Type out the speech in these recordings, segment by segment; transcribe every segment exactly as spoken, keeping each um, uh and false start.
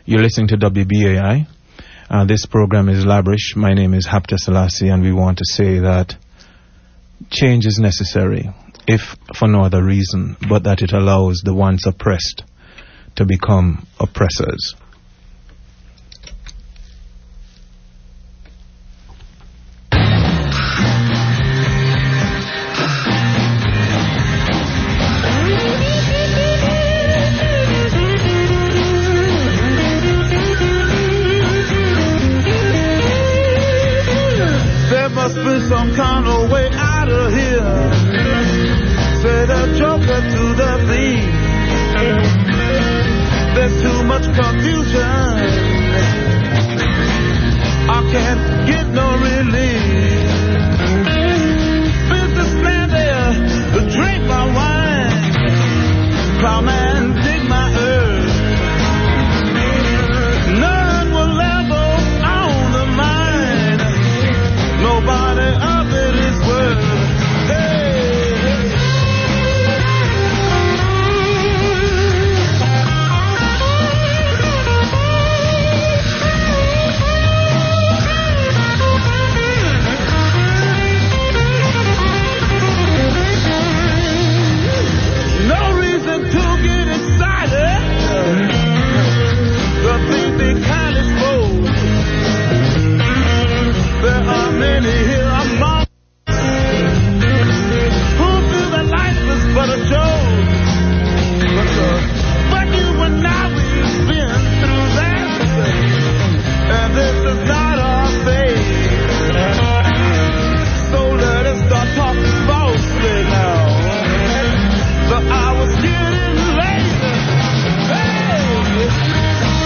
You're listening to W B A I. Uh, this program is Labrish. My name is Hapta Selassie, and we want to say that change is necessary, if for no other reason, but that it allows the once oppressed to become oppressors. Must be some kind of way out of here. Say the joker to the thief. There's too much confusion. I can't get no relief. Businessman there, drink my wine. Plowman, dig my earth. None will ever own the mine. Nobody of it is worth. Hey. No reason to get excited. The thing they can't expose. There are many here among who feel that life is but a joke. But, uh, but you and I, we've been through that, and this is not our fate. So let us start talking falsely now. The hour's getting late. Hey!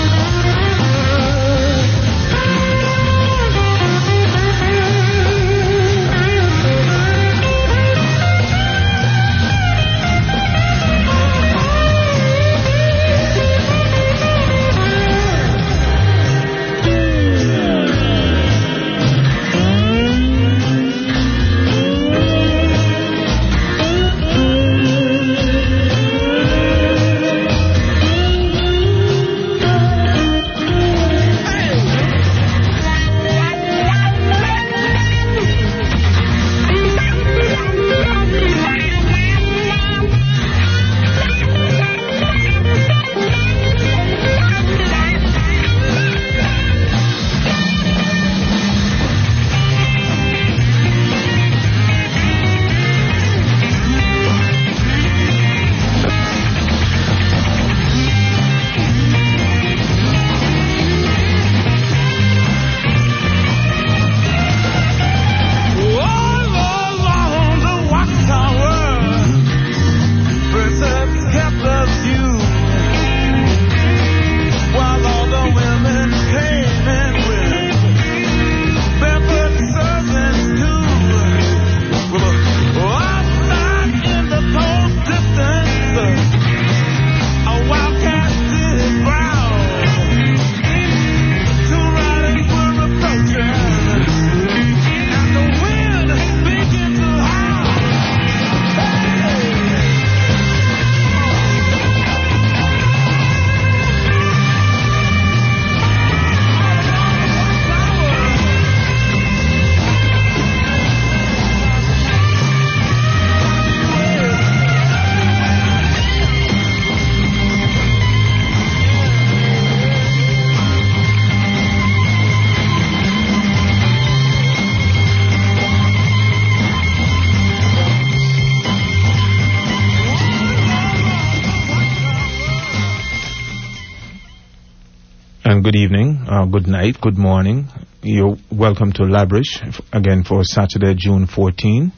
Good evening, uh, good night, good morning. You're welcome to Labrish again for Saturday, June fourteenth.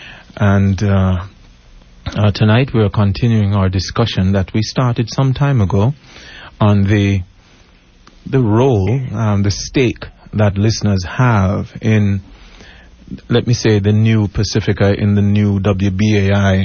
And uh, uh, tonight we are continuing our discussion that we started some time ago on the the role, um, the stake that listeners have in, let me say, the new Pacifica, in the new W B A I.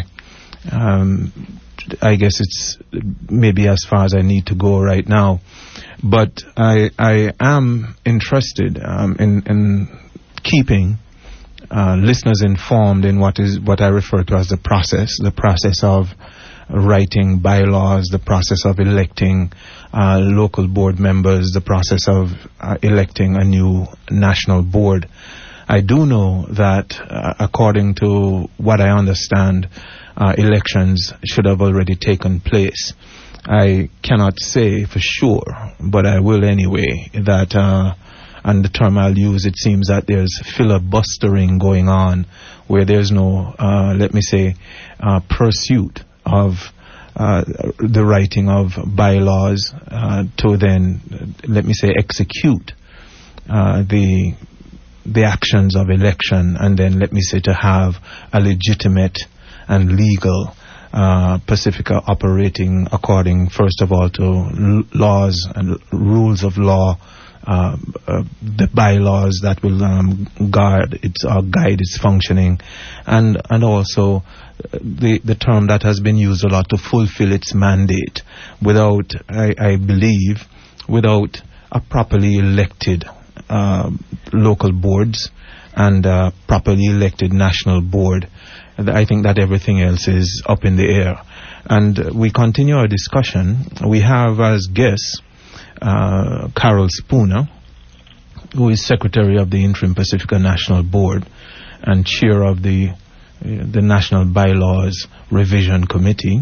Um, I guess it's maybe as far as I need to go right now. But I I am interested um, in, in keeping uh, listeners informed in what is what I refer to as the process, the process of writing bylaws, the process of electing uh, local board members, the process of uh, electing a new national board. I do know that, uh, according to what I understand, uh, elections should have already taken place. I cannot say for sure, but I will anyway, that, uh, and the term I'll use, it seems that there's filibustering going on, where there's no, uh, let me say, uh, pursuit of uh, the writing of bylaws uh, to then, let me say, execute uh, the the actions of election, and then, let me say, to have a legitimate and legal uh, Pacifica operating according, first of all, to l- laws and rules of law, uh, uh, the bylaws that will um, guard its or guide its functioning, and and also the the term that has been used a lot, to fulfill its mandate. Without, I, I believe, without a properly elected uh, local boards and a properly elected national board, I think that everything else is up in the air. And we continue our discussion. We have as guests uh, Carol Spooner, who is Secretary of the Interim Pacifica National Board and Chair of the the National Bylaws Revision Committee,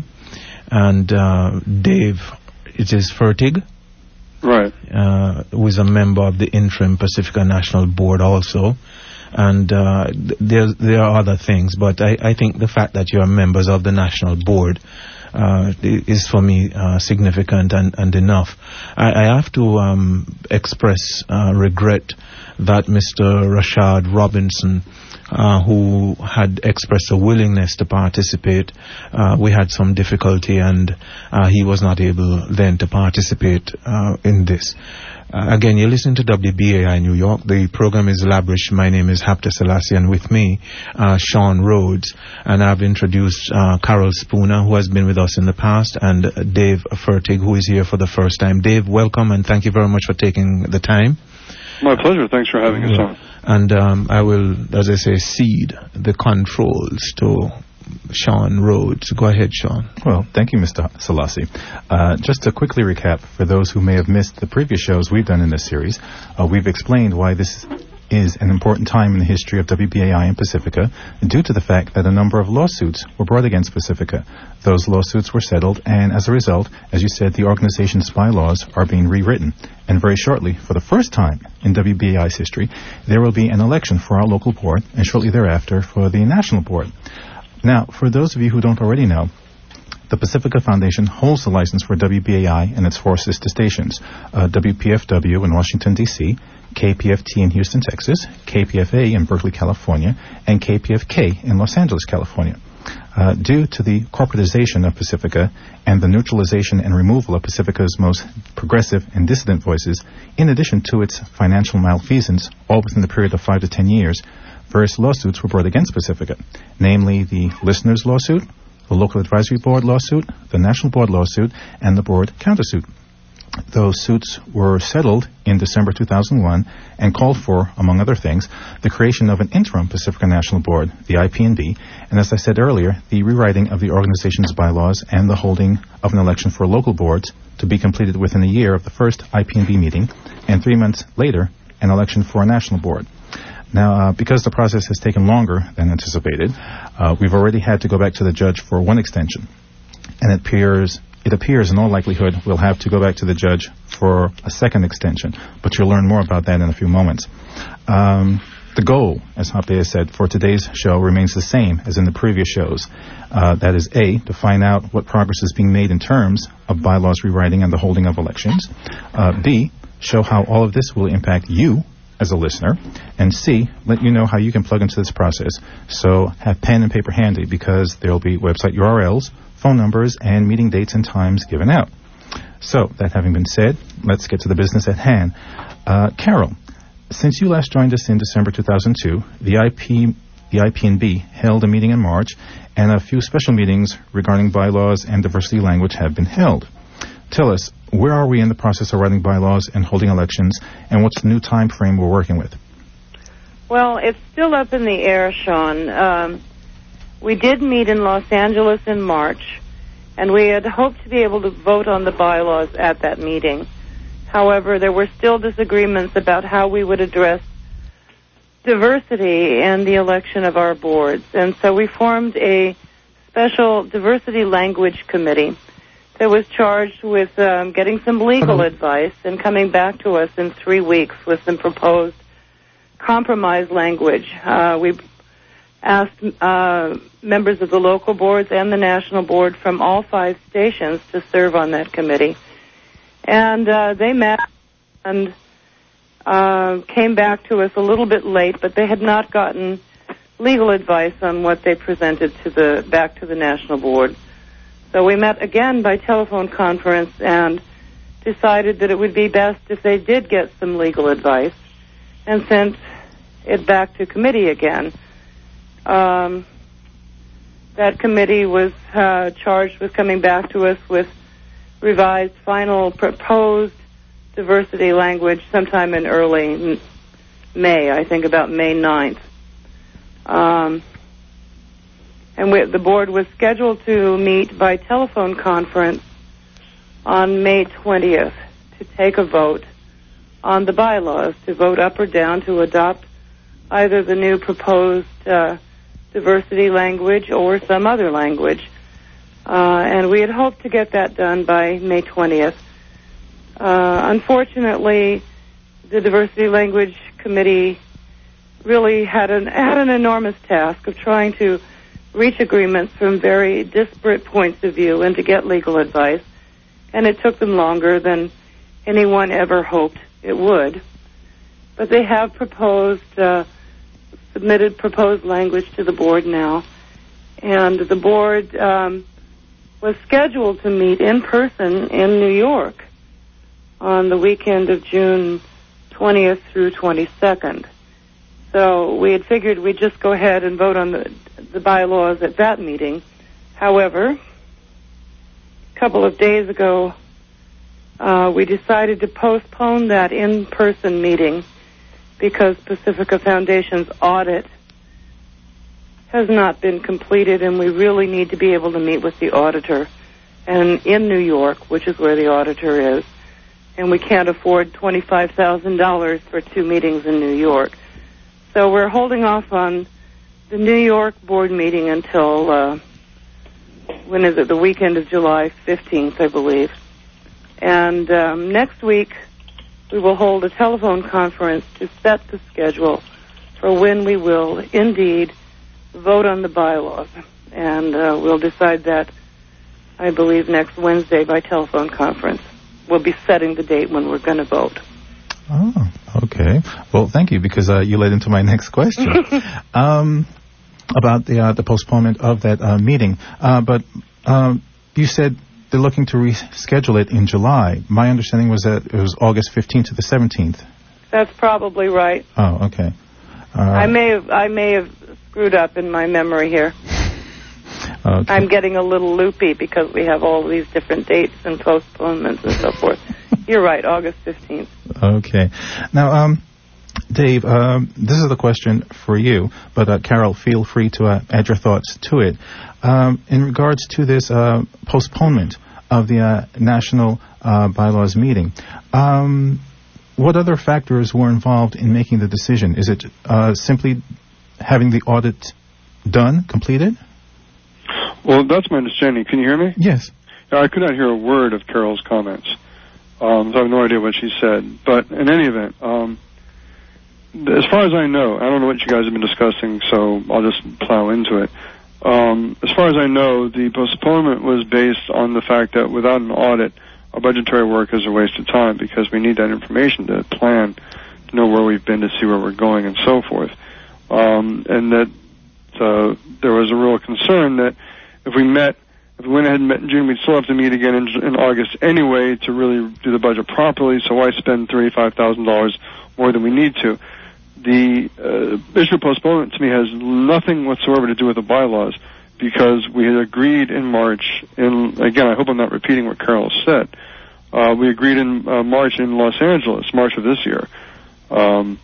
and uh, Dave, it is Fertig, right, uh, who is a member of the Interim Pacifica National Board also. And uh, there there are other things, but I, I think the fact that you are members of the National Board uh, is for me uh, significant and, and enough. I, I have to um, express uh, regret that Mister Rashad Robinson, uh, who had expressed a willingness to participate, uh, we had some difficulty, and uh, he was not able then to participate uh, in this. Uh, again, you listen to W B A I New York. The program is Labrish. My name is Hapta Selassie, and with me, uh, Sean Rhodes. And I've introduced uh, Carol Spooner, who has been with us in the past, and uh, Dave Fertig, who is here for the first time. Dave, welcome, and thank you very much for taking the time. My pleasure. Thanks for having us on. And um, I will, as I say, cede the controls to Sean Rhodes. Go ahead, Sean. Well, thank you, Mister Selassie. Uh, just to quickly recap, for those who may have missed the previous shows we've done in this series, uh, we've explained why this is an important time in the history of W B A I and Pacifica, due to the fact that a number of lawsuits were brought against Pacifica. Those lawsuits were settled, and as a result, as you said, the organization's bylaws are being rewritten. And very shortly, for the first time in W B A I's history, there will be an election for our local board, and shortly thereafter for the national board. Now, for those of you who don't already know, the Pacifica Foundation holds the license for W B A I and its four sister stations, uh, W P F W in Washington, D C, K P F T in Houston, Texas, K P F A in Berkeley, California, and K P F K in Los Angeles, California. Uh, due to the corporatization of Pacifica and the neutralization and removal of Pacifica's most progressive and dissident voices, in addition to its financial malfeasance, all within the period of five to ten years, various lawsuits were brought against Pacifica, namely the Listeners Lawsuit, the Local Advisory Board Lawsuit, the National Board Lawsuit, and the Board Countersuit. Those suits were settled in December two thousand one and called for, among other things, the creation of an interim Pacifica National Board, the I P N B, and as I said earlier, the rewriting of the organization's bylaws and the holding of an election for local boards to be completed within a year of the first I P N B meeting, and three months later, an election for a national board. Now, uh, because the process has taken longer than anticipated, uh, we've already had to go back to the judge for one extension, and it appears It appears in all likelihood we'll have to go back to the judge for a second extension, but you'll learn more about that in a few moments. Um, the goal, as Hapte has said, for today's show remains the same as in the previous shows. Uh, that is, A, to find out what progress is being made in terms of bylaws rewriting and the holding of elections. Uh, B, show how all of this will impact you as a listener. And C, let you know how you can plug into this process. So have pen and paper handy, because there will be website U R Ls, phone numbers, and meeting dates and times given out. So, that having been said, let's get to the business at hand. Uh, Carol, since you last joined us in December two thousand two, the I P, the I P N B held a meeting in March, and a few special meetings regarding bylaws and diversity language have been held. Tell us, where are we in the process of writing bylaws and holding elections, and what's the new time frame we're working with? Well, it's still up in the air, Sean. Um, We did meet in Los Angeles in March, And we had hoped to be able to vote on the bylaws at that meeting. However, there were still disagreements about how we would address diversity in the election of our boards. And so we formed a special diversity language committee that was charged with um, getting some legal advice and coming back to us in three weeks with some proposed compromise language. Uh, we asked uh, members of the local boards and the national board from all five stations to serve on that committee. And uh, they met and uh, came back to us a little bit late, but they had not gotten legal advice on what they presented to the back to the national board. So we met again by telephone conference and decided that it would be best if they did get some legal advice and sent it back to committee again. Um, that committee was uh, charged with coming back to us with revised final proposed diversity language sometime in early May, I think about May ninth. Um, and we, the board was scheduled to meet by telephone conference on May twentieth to take a vote on the bylaws, to vote up or down to adopt either the new proposed uh, diversity language or some other language. Uh, and we had hoped to get that done by May twentieth. Uh, unfortunately, the Diversity Language Committee really had an, had an enormous task of trying to reach agreements from very disparate points of view and to get legal advice. And it took them longer than anyone ever hoped it would. But they have proposed, uh, submitted proposed language to the board now. And the board um, was scheduled to meet in person in New York on the weekend of June twentieth through twenty-second. So we had figured we'd just go ahead and vote on the, the bylaws at that meeting. However, a couple of days ago, uh, we decided to postpone that in-person meeting because Pacifica Foundation's audit has not been completed, and we really need to be able to meet with the auditor and in New York, which is where the auditor is. And we can't afford twenty-five thousand dollars for two meetings in New York. So we're holding off on the New York board meeting until, uh, when is it, the weekend of July fifteenth, I believe. And um, next week, we will hold a telephone conference to set the schedule for when we will indeed vote on the bylaws. And uh, we'll decide that, I believe, next Wednesday by telephone conference. We'll be setting the date when we're going to vote. Oh, okay. Well, thank you, because uh, you led into my next question um, about the uh, the postponement of that uh, meeting. Uh, but um, you said they're looking to reschedule it in July. My understanding was that it was August fifteenth to the seventeenth. That's probably right. Oh, okay. Uh, I may have I may have screwed up in my memory here. Okay. I'm getting a little loopy because we have all these different dates and postponements and so forth. You're right, August fifteenth. Okay. Now, um, Dave, um, this is the question for you, but uh, Carol, feel free to uh, add your thoughts to it. Um, in regards to this uh, postponement of the uh, National uh, Bylaws meeting, um, what other factors were involved in making the decision? Is it uh, simply having the audit done, completed? Well, that's my understanding. Can you hear me? Yes. Yeah, I could not hear a word of Carol's comments, um, so I have no idea what she said. But in any event, um, as far as I know, I don't know what you guys have been discussing, so I'll just plow into it. Um, as far as I know, the postponement was based on the fact that without an audit, our budgetary work is a waste of time because we need that information to plan, to know where we've been, to see where we're going, and so forth. Um, and that uh, there was a real concern that if we met, if we went ahead and met in June, we'd still have to meet again in, in August anyway to really do the budget properly, so why spend thirty-five thousand dollars more than we need to? The uh, issue of postponement to me has nothing whatsoever to do with the bylaws, because we had agreed in March, in, again, I hope I'm not repeating what Carol said, uh, we agreed in uh, March in Los Angeles, March of this year, um,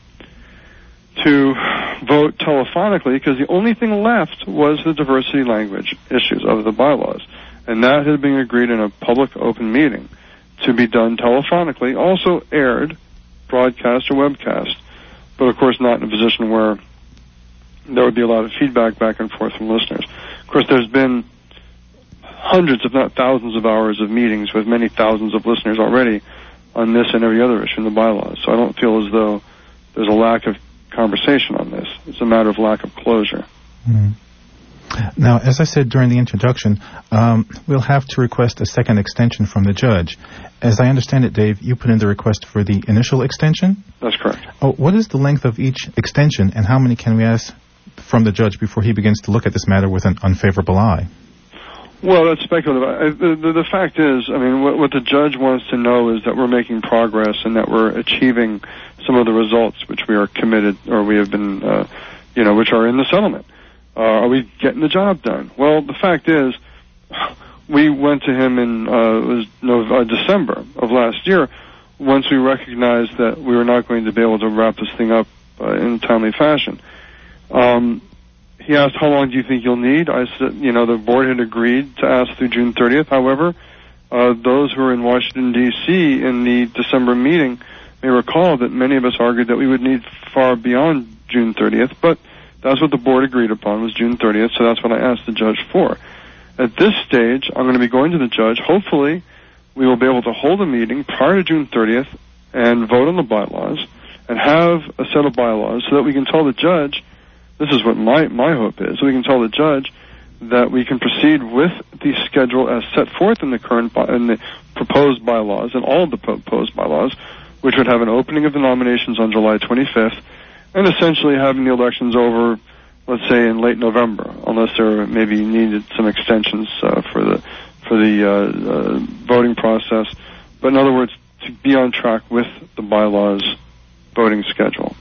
to vote telephonically, because the only thing left was the diversity language issues of the bylaws. And that had been agreed in a public open meeting to be done telephonically, also aired, broadcast or webcast, but of course not in a position where there would be a lot of feedback back and forth from listeners. Of course, there's been hundreds, if not thousands, of hours of meetings with many thousands of listeners already on this and every other issue in the bylaws. So I don't feel as though there's a lack of conversation on this. It's a matter of lack of closure. Mm. Now, as I said during the introduction, um, we'll have to request a second extension from the judge. As I understand it, Dave, you put in the request for the initial extension? That's correct. Oh, what is the length of each extension, and how many can we ask from the judge before he begins to look at this matter with an unfavorable eye? Well, that's speculative. I, the, the, the fact is, I mean, what, what the judge wants to know is that we're making progress and that we're achieving some of the results which we are committed, or we have been, uh, you know, which are in the settlement. Uh, are we getting the job done? Well, the fact is, we went to him in uh, it was no, uh, December of last year once we recognized that we were not going to be able to wrap this thing up uh, in a timely fashion. Um, he asked, how long do you think you'll need? I said, you know, the board had agreed to ask through June thirtieth. However, uh, those who were in Washington, D C in the December meeting may recall that many of us argued that we would need far beyond June thirtieth, but that's what the board agreed upon, was June thirtieth, so that's what I asked the judge for. At this stage, I'm going to be going to the judge. Hopefully, we will be able to hold a meeting prior to June thirtieth and vote on the bylaws and have a set of bylaws so that we can tell the judge, this is what my, my hope is, so we can tell the judge that we can proceed with the schedule as set forth in the current, by, in the proposed bylaws and all of the proposed bylaws, which would have an opening of the nominations on July twenty-fifth, and essentially having the elections over, let's say, in late November, unless there maybe needed some extensions uh, for the for the uh, uh, voting process. But in other words, to be on track with the bylaws voting schedule.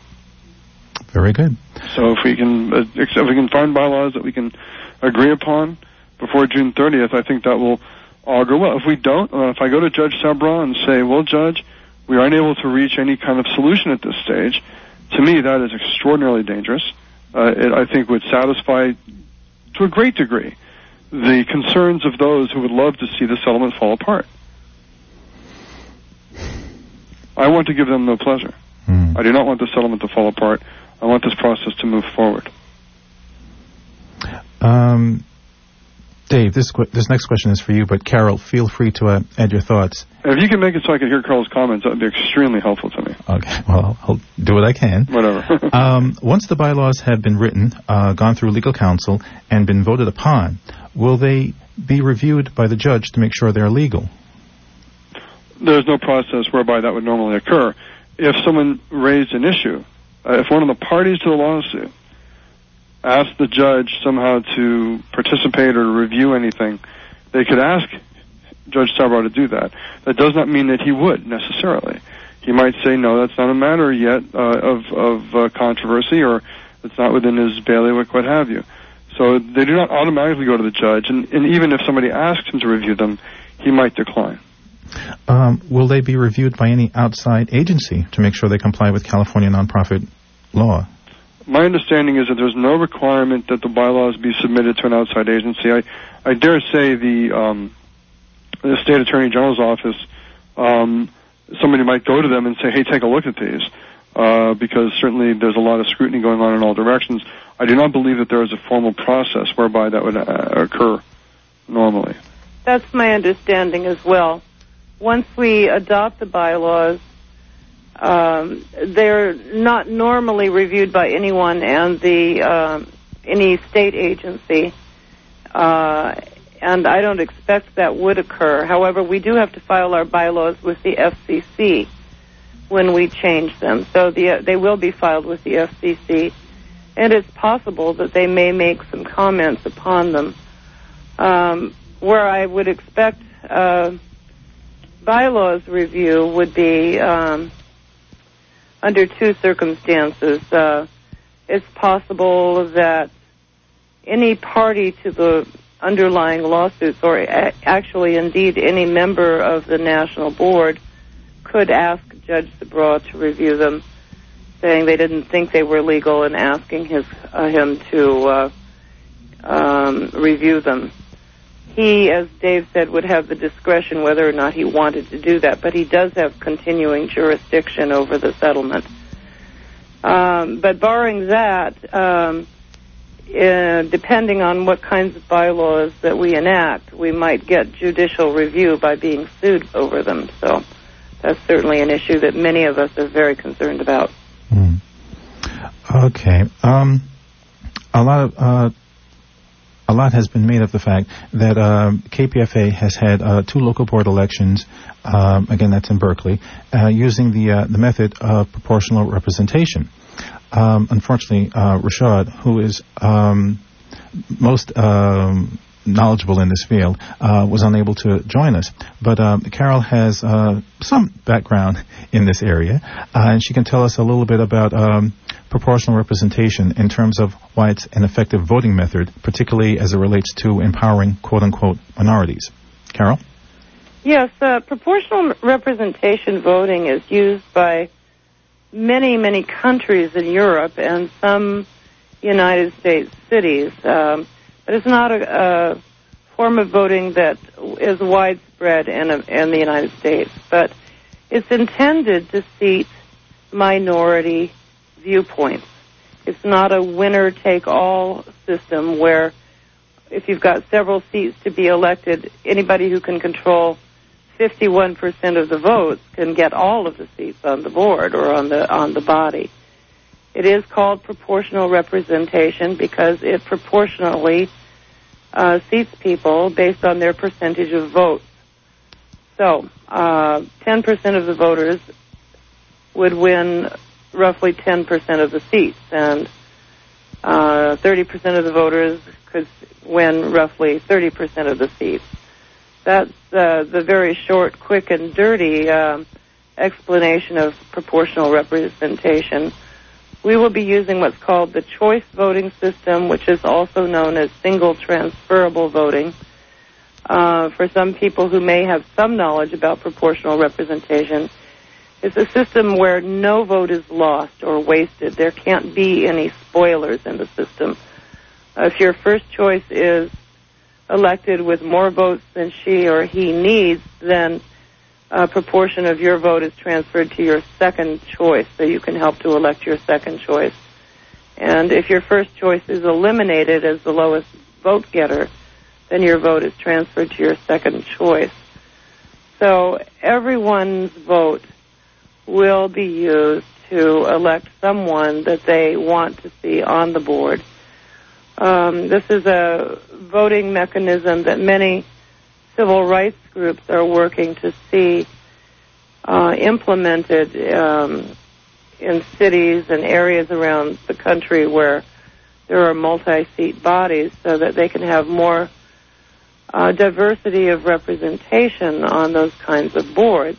Very good. So if we can, uh, if we can find bylaws that we can agree upon before June thirtieth, I think that will augur well. If we don't, uh, if I go to Judge Sabra and say, well, Judge, we are unable to reach any kind of solution at this stage, to me, that is extraordinarily dangerous. Uh, it, I think, would satisfy, to a great degree, the concerns of those who would love to see the settlement fall apart. I want to give them no pleasure. Mm. I do not want the settlement to fall apart. I want this process to move forward. Um, Dave, this qu- this next question is for you, but Carol, feel free to uh, add your thoughts. If you can make it so I can hear Carol's comments, that would be extremely helpful to me. Okay, well, I'll do what I can. Whatever. um, once the bylaws have been written, uh, gone through legal counsel, and been voted upon, will they be reviewed by the judge to make sure they're legal? There's no process whereby that would normally occur. If someone raised an issue, uh, if one of the parties to the lawsuit asked the judge somehow to participate or review anything, they could ask Judge Sabra to do that. That does not mean that he would, necessarily. He might say, no, that's not a matter yet uh, of, of uh, controversy, or it's not within his bailiwick, what have you. So they do not automatically go to the judge, and, and even if somebody asks him to review them, he might decline. Um, will they be reviewed by any outside agency to make sure they comply with California nonprofit law? My understanding is that there's no requirement that the bylaws be submitted to an outside agency. I, I dare say the, um, the State Attorney General's office, um, somebody might go to them and say, hey, take a look at these, uh, because certainly there's a lot of scrutiny going on in all directions. I do not believe that there is a formal process whereby that would uh, occur normally. That's my understanding as well. Once we adopt the bylaws, um, they're not normally reviewed by anyone and the um, any state agency, uh, and I don't expect that would occur. However, we do have to file our bylaws with the F C C when we change them, so the, uh, they will be filed with the F C C, and it's possible that they may make some comments upon them. Um, where I would expect uh, bylaws review would be um, under two circumstances. Uh, it's possible that any party to the underlying lawsuits, or a- actually indeed any member of the national board, could ask Judge Sabra to review them, saying they didn't think they were legal and asking his, uh, him to uh, um, review them. he, as Dave said, would have the discretion whether or not he wanted to do that, but he does have continuing jurisdiction over the settlement. Um, but barring that, um, uh, depending on what kinds of bylaws that we enact, we might get judicial review by being sued over them. So that's certainly an issue that many of us are very concerned about. Mm. Okay. Um, a lot of uh, a lot has been made of the fact that uh, K P F A has had uh, two local board elections. Um, again, that's in Berkeley, uh, using the uh, the method of proportional representation. Um, unfortunately, uh, Rashad, who is um, most um, knowledgeable in this field, uh, was unable to join us. But uh, Carol has uh, some background in this area, uh, and she can tell us a little bit about um, proportional representation in terms of why it's an effective voting method, particularly as it relates to empowering quote-unquote minorities. Carol? Yes, uh, proportional representation voting is used by many, many countries in Europe and some United States cities. Um, but it's not a, a form of voting that is widespread in, a, in the United States. But it's intended to seat minority viewpoints. It's not a winner-take-all system where if you've got several seats to be elected, anybody who can control fifty-one percent of the votes can get all of the seats on the board or on the on the body. It is called proportional representation because it proportionally uh, seats people based on their percentage of votes. So, uh, ten percent of the voters would win roughly ten percent of the seats, and uh, thirty percent of the voters could win roughly thirty percent of the seats. That's uh, the very short, quick, and dirty um, explanation of proportional representation. We will be using what's called the choice voting system, which is also known as single transferable voting. Uh, for some people who may have some knowledge about proportional representation, it's a system where no vote is lost or wasted. There can't be any spoilers in the system. Uh, if your first choice is elected with more votes than she or he needs, then a proportion of your vote is transferred to your second choice, so you can help to elect your second choice. And if your first choice is eliminated as the lowest vote getter, then your vote is transferred to your second choice. So everyone's vote will be used to elect someone that they want to see on the board. Um, this is a voting mechanism that many civil rights groups are working to see uh, implemented um, in cities and areas around the country where there are multi-seat bodies so that they can have more uh, diversity of representation on those kinds of boards.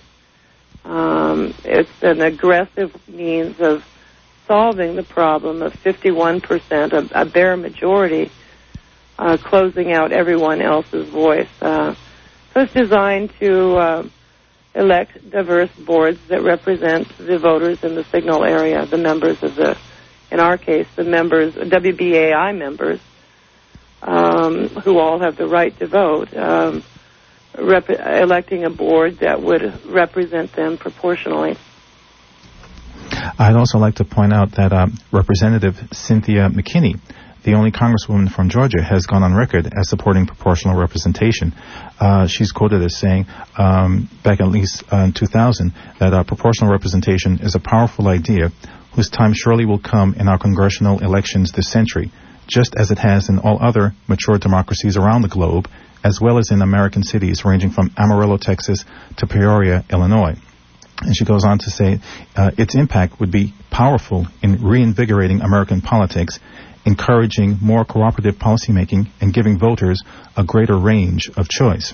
Um, it's an aggressive means of solving the problem of fifty-one percent, a, a bare majority, uh, closing out everyone else's voice. Uh, so it's designed to uh, elect diverse boards that represent the voters in the signal area, the members of the, in our case, the members, W B A I members, um, who all have the right to vote, um, rep- electing a board that would represent them proportionally. I'd also like to point out that uh, Representative Cynthia McKinney, the only congresswoman from Georgia, has gone on record as supporting proportional representation. Uh, she's quoted as saying, um, back at least uh, in two thousand, that uh, proportional representation is a powerful idea whose time surely will come in our congressional elections this century, just as it has in all other mature democracies around the globe, as well as in American cities ranging from Amarillo, Texas, to Peoria, Illinois. And she goes on to say, uh, its impact would be powerful in reinvigorating American politics, encouraging more cooperative policymaking, and giving voters a greater range of choice.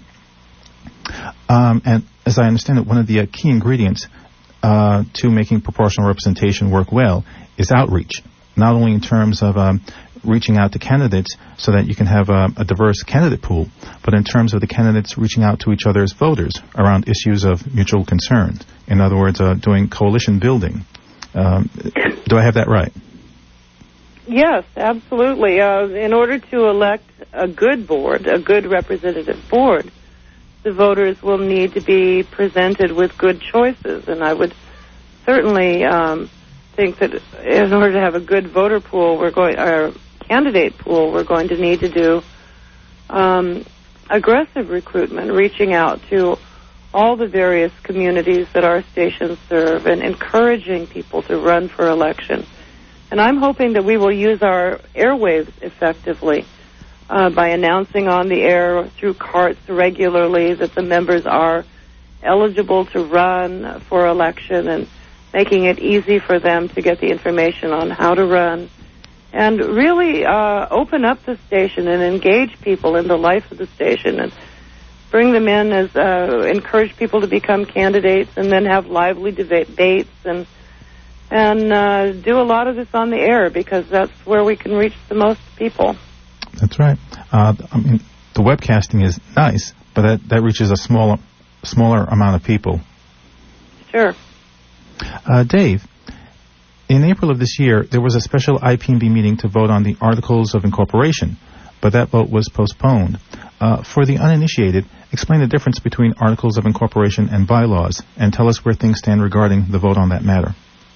Um, and as I understand it, one of the uh, key ingredients uh, to making proportional representation work well is outreach, not only in terms of um, reaching out to candidates so that you can have a, a diverse candidate pool, but in terms of the candidates reaching out to each other as voters around issues of mutual concern. In other words, uh, doing coalition building. Um, do I have that right? Yes, absolutely. Uh, in order to elect a good board, a good representative board, the voters will need to be presented with good choices. And I would certainly um, think that in order to have a good voter pool, we're going, or candidate pool, we're going to need to do um, aggressive recruitment, reaching out to all the various communities that our stations serve and encouraging people to run for election. And I'm hoping that we will use our airwaves effectively uh, by announcing on the air through carts regularly that the members are eligible to run for election and making it easy for them to get the information on how to run and really uh, open up the station and engage people in the life of the station and bring them in as uh, encourage people to become candidates and then have lively debates and and uh, do a lot of this on the air because that's where we can reach the most people. That's right. Uh, I mean, the webcasting is nice, but that, that reaches a smaller, smaller amount of people. Sure. Uh, Dave, in April of this year, there was a special I P M B meeting to vote on the Articles of Incorporation, but that vote was postponed. Uh, for the uninitiated, explain the difference between Articles of Incorporation and bylaws, and tell us where things stand regarding the vote on that matter.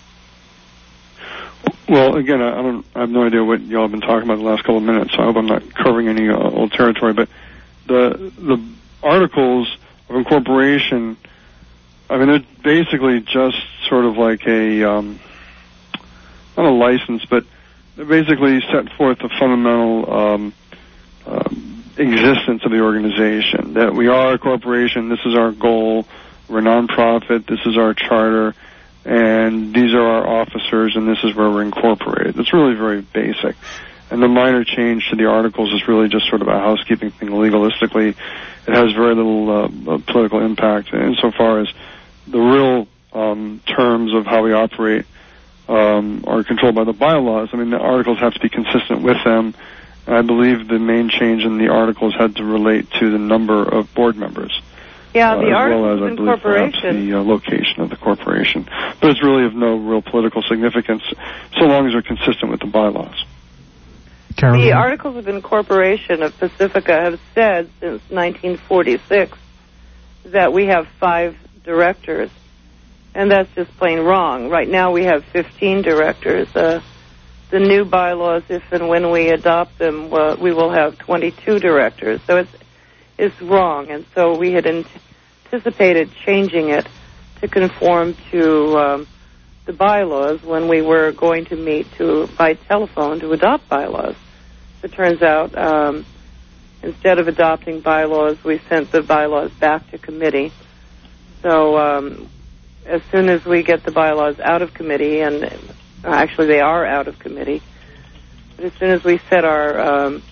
Well, again, I, I don't. I have no idea what y'all have been talking about the last couple of minutes, so I hope I'm not covering any uh, old territory. But the the Articles of Incorporation, I mean, they're basically just sort of like a um, not a license, but they basically set forth the fundamental um, um, existence of the organization. That we are a corporation. This is our goal. We're a nonprofit. This is our charter. And these are our officers, and this is where we're incorporated. It's really very basic. And the minor change to the articles is really just sort of a housekeeping thing legalistically. It has very little uh, political impact insofar as the real um, terms of how we operate um, are controlled by the bylaws. I mean, the articles have to be consistent with them. And I believe the main change in the articles had to relate to the number of board members. Yeah, the uh, as Articles well as, of I believe, perhaps Incorporation. the uh, location of the corporation. But it's really of no real political significance so long as they're consistent with the bylaws. Carolyn? The Articles of Incorporation of Pacifica have said since nineteen forty-six that we have five directors, and that's just plain wrong. Right now we have fifteen directors. Uh, the new bylaws, if and when we adopt them, well, we will have twenty-two directors. So it's is wrong, and so we had anticipated changing it to conform to um, the bylaws when we were going to meet to by telephone to adopt bylaws. It turns out um, instead of adopting bylaws, we sent the bylaws back to committee. So um, as soon as we get the bylaws out of committee, and uh, actually they are out of committee, but as soon as we set our um,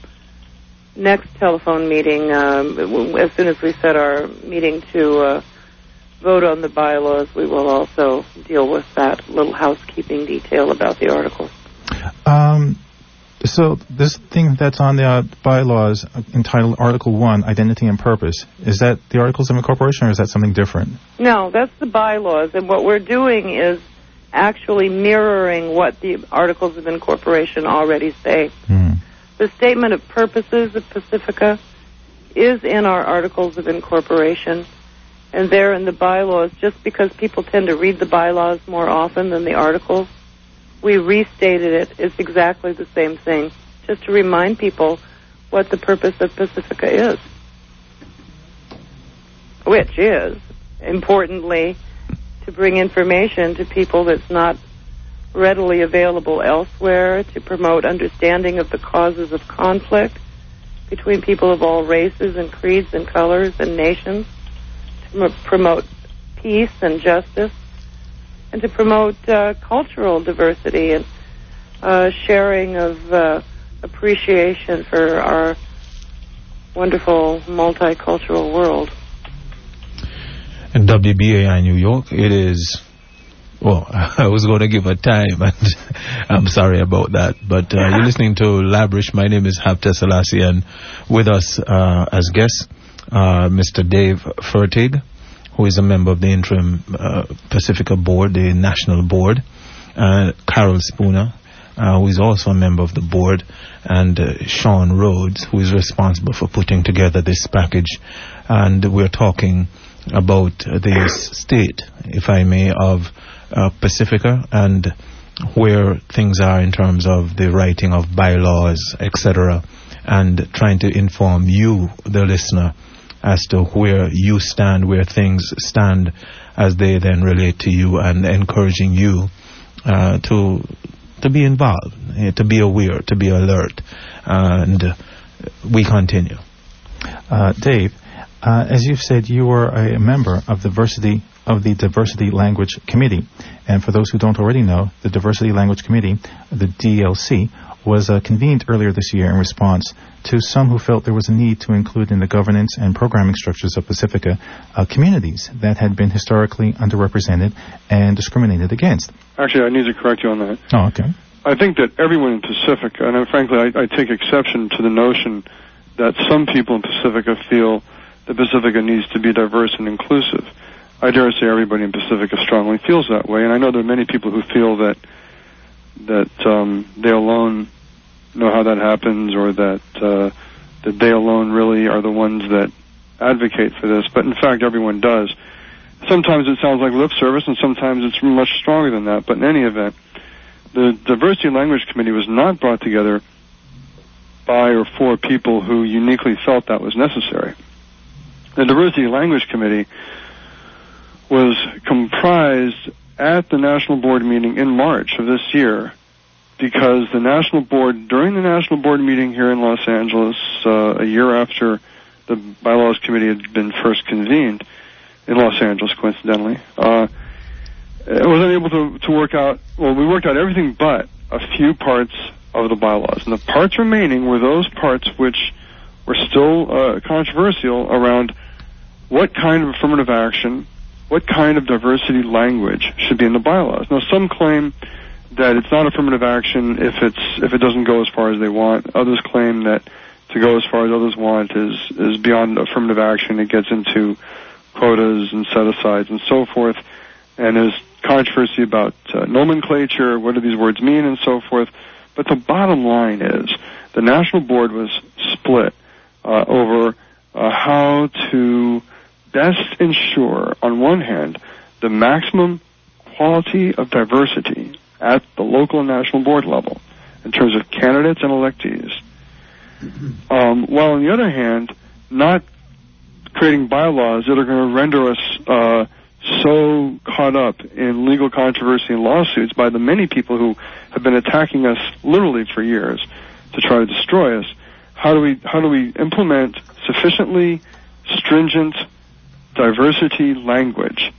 next telephone meeting, um, as soon as we set our meeting to uh, vote on the bylaws, we will also deal with that little housekeeping detail about the articles. Um, so this thing that's on the uh, bylaws entitled Article one, Identity and Purpose, is that the Articles of Incorporation or is that something different? No, that's the bylaws, and what we're doing is actually mirroring what the Articles of Incorporation already say. Hmm. The statement of purposes of Pacifica is in our Articles of Incorporation, and they're in the bylaws. Just because people tend to read the bylaws more often than the articles, we restated it. It's exactly the same thing, just to remind people what the purpose of Pacifica is, which is, importantly, to bring information to people that's not readily available elsewhere, to promote understanding of the causes of conflict between people of all races and creeds and colors and nations, to m- promote peace and justice, and to promote uh, cultural diversity and uh, sharing of uh, appreciation for our wonderful multicultural world. In W B A I New York, it is... Well, I was going to give a time, and I'm sorry about that. But uh, you're listening to Labrish. My name is Hapta Selassie, and with us uh, as guests, uh, Mister Dave Fertig, who is a member of the Interim uh, Pacifica Board, the National Board, uh, Carol Spooner, uh, who is also a member of the board, and uh, Sean Rhodes, who is responsible for putting together this package. And we're talking about the state, if I may, of uh, Pacifica, and where things are in terms of the writing of bylaws, et cetera, and trying to inform you, the listener, as to where you stand, where things stand as they then relate to you, and encouraging you uh, to to be involved, uh, to be aware, to be alert. Uh, and uh, we continue. Uh, Dave, uh, as you've said, you are a member of diversity of the Diversity Language Committee. And for those who don't already know, the Diversity Language Committee, the D L C, was uh, convened earlier this year in response to some who felt there was a need to include in the governance and programming structures of Pacifica uh, communities that had been historically underrepresented and discriminated against. Actually, I need to correct you on that. Oh, okay. I think that everyone in Pacifica, and uh, frankly, I, I take exception to the notion that some people in Pacifica feel that Pacifica needs to be diverse and inclusive. I dare say everybody in Pacifica strongly feels that way, and I know there are many people who feel that that um, they alone know how that happens, or that uh, that they alone really are the ones that advocate for this. But in fact, everyone does. Sometimes it sounds like lip service, and sometimes it's much stronger than that. But in any event, the Diversity Language Committee was not brought together by or for people who uniquely felt that was necessary. The Diversity Language Committee was comprised at the National Board meeting in March of this year, because the National Board, during the National Board meeting here in Los Angeles, uh, a year after the Bylaws Committee had been first convened in Los Angeles, coincidentally, uh, it was unable to, to work out, well, we worked out everything but a few parts of the bylaws. And the parts remaining were those parts which were still uh, controversial around what kind of affirmative action, what kind of diversity language should be in the bylaws. Now, some claim that it's not affirmative action if it's if it doesn't go as far as they want. Others claim that to go as far as others want is is beyond affirmative action. It gets into quotas and set-asides and so forth. And there's controversy about uh, nomenclature, what do these words mean, and so forth. But the bottom line is the National Board was split uh, over uh, how to best ensure, on one hand, the maximum quality of diversity at the local and national board level in terms of candidates and electees, um, while on the other hand, not creating bylaws that are going to render us uh, so caught up in legal controversy and lawsuits by the many people who have been attacking us literally for years to try to destroy us. How do we how do we implement sufficiently stringent diversity language?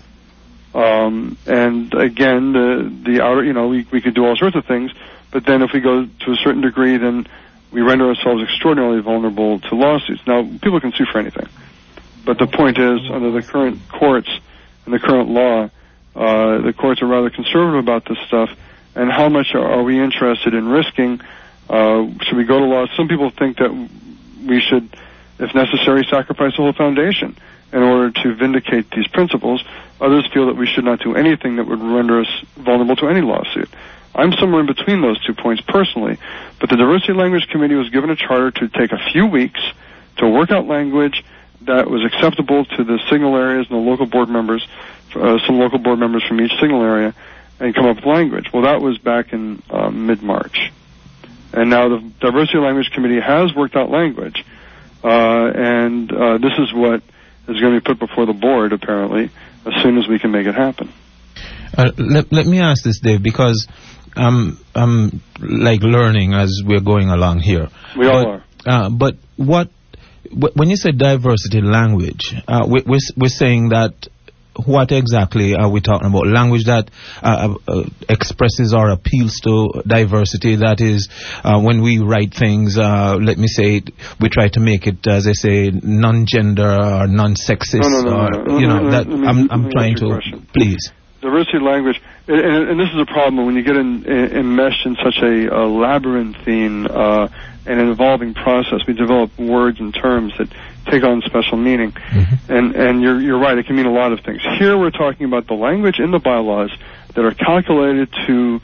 Um, and again, the the outer, you know, we we could do all sorts of things, but then if we go to a certain degree, then we render ourselves extraordinarily vulnerable to lawsuits. Now, people can sue for anything, but the point is, under the current courts and the current law, uh, the courts are rather conservative about this stuff. And how much are, are we interested in risking? Uh, should we go to law? Some people think that we should, if necessary, sacrifice the whole foundation in order to vindicate these principles. Others feel that we should not do anything that would render us vulnerable to any lawsuit. I'm somewhere in between those two points personally, but the Diversity Language Committee was given a charter to take a few weeks to work out language that was acceptable to the signal areas and the local board members, uh, some local board members from each signal area, and come up with language. Well, that was back in uh, mid-March. And now the Diversity Language Committee has worked out language, uh, and uh, this is what is going to be put before the board, apparently, as soon as we can make it happen. Uh, let, let me ask this, Dave, because I'm, I'm like learning as we're going along here. We but, all are. Uh, but what, wh- when you say diversity language, uh, we, we're, we're saying that what exactly are we talking about? Language that uh, uh, expresses or appeals to diversity. That is, uh, when we write things, uh, let me say, we try to make it, as I say, non-gender or non-sexist. No, no, no, or, no, no, you no, know, no, that no, no, I'm, no, I'm no, trying no, no, to, question. please. Diversity language, and, and this is a problem when you get in, in, enmeshed in such a, a labyrinthine uh, and an evolving process. We develop words and terms that take on special meaning, mm-hmm. and and you're you're right. It can mean a lot of things. Here we're talking about the language in the bylaws that are calculated to uh,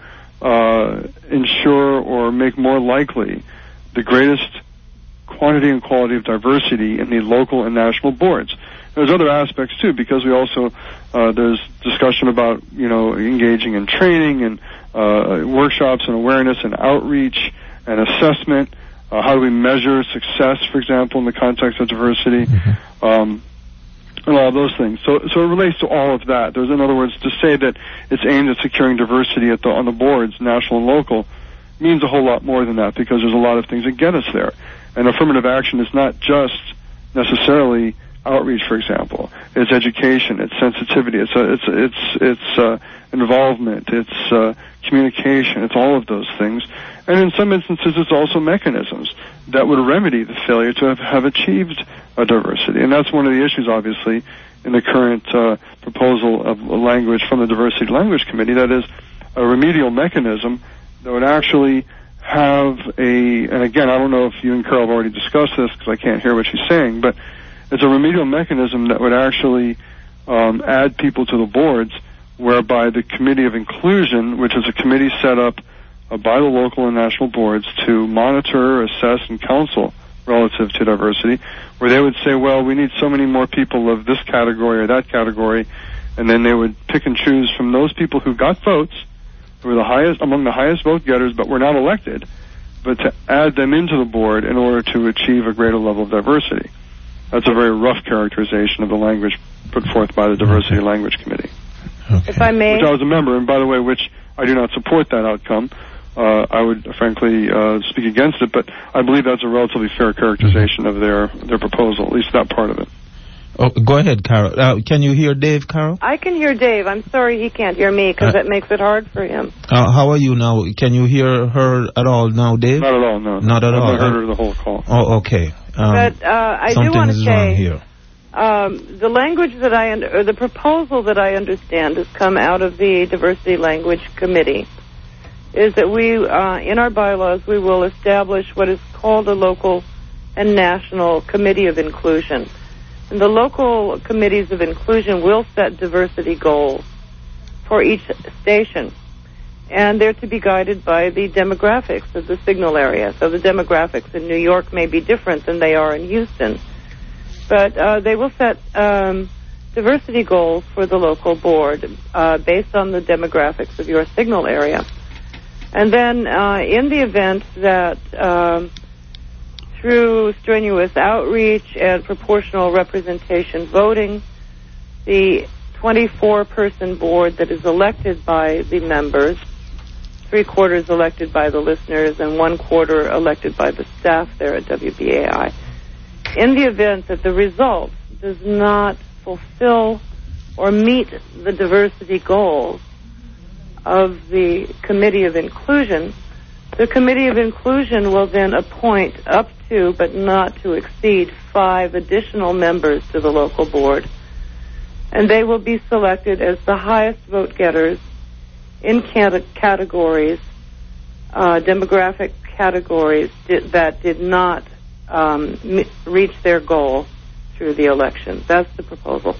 uh, ensure or make more likely the greatest quantity and quality of diversity in the local and national boards. There's other aspects too, because we also uh, there's discussion about you know engaging in training and uh, workshops and awareness and outreach and assessment. Uh, how do we measure success, for example, in the context of diversity, mm-hmm. um, and all those things. So, so it relates to all of that. There's, in other words, to say that it's aimed at securing diversity at the on the boards, national and local, means a whole lot more than that, because there's a lot of things that get us there. And affirmative action is not just necessarily outreach, for example. It's education, it's sensitivity, it's uh, it's it's it's uh, involvement, it's uh, communication, it's all of those things. And in some instances, it's also mechanisms that would remedy the failure to have, have achieved a diversity. And that's one of the issues, obviously, in the current uh, proposal of language from the Diversity Language Committee. That is a remedial mechanism that would actually have a, and again, I don't know if you and Carol have already discussed this because I can't hear what she's saying, but it's a remedial mechanism that would actually um, add people to the boards, whereby the Committee of Inclusion, which is a committee set up uh, by the local and national boards to monitor, assess, and counsel relative to diversity, where they would say, well, we need so many more people of this category or that category, and then they would pick and choose from those people who got votes, who were the highest, among the highest vote getters, but were not elected, but to add them into the board in order to achieve a greater level of diversity. That's a very rough characterization of the language put forth by the Diversity Language Committee. Okay. If I may, which I was a member, and by the way, which I do not support that outcome. Uh, I would frankly uh, speak against it, but I believe that's a relatively fair characterization of their their proposal, at least that part of it. Oh, go ahead, Carol. Uh, can you hear Dave, Carol? I can hear Dave. I'm sorry he can't hear me because uh, that makes it hard for him. Uh, how are you now? Can you hear her at all now, Dave? Not at all, no. Not at I've all. I've heard her the whole call. Oh, okay. Um, but uh, I do want to say, here. Um, the language that I, un- or the proposal that I understand has come out of the Diversity Language Committee, is that we, uh, in our bylaws, we will establish what is called a local and national committee of inclusion. And the local committees of inclusion will set diversity goals for each station. And they're to be guided by the demographics of the signal area. So the demographics in New York may be different than they are in Houston. But uh, they will set um, diversity goals for the local board uh, based on the demographics of your signal area. And then uh, in the event that um, through strenuous outreach and proportional representation voting, the twenty-four person board that is elected by the members, three quarters elected by the listeners and one quarter elected by the staff there at W B A I, in the event that the result does not fulfill or meet the diversity goals of the Committee of Inclusion, the Committee of Inclusion will then appoint up to, but not to exceed, five additional members to the local board. And they will be selected as the highest vote getters in cat- categories, uh, demographic categories di- that did not um, m- reach their goal through the election. That's the proposal.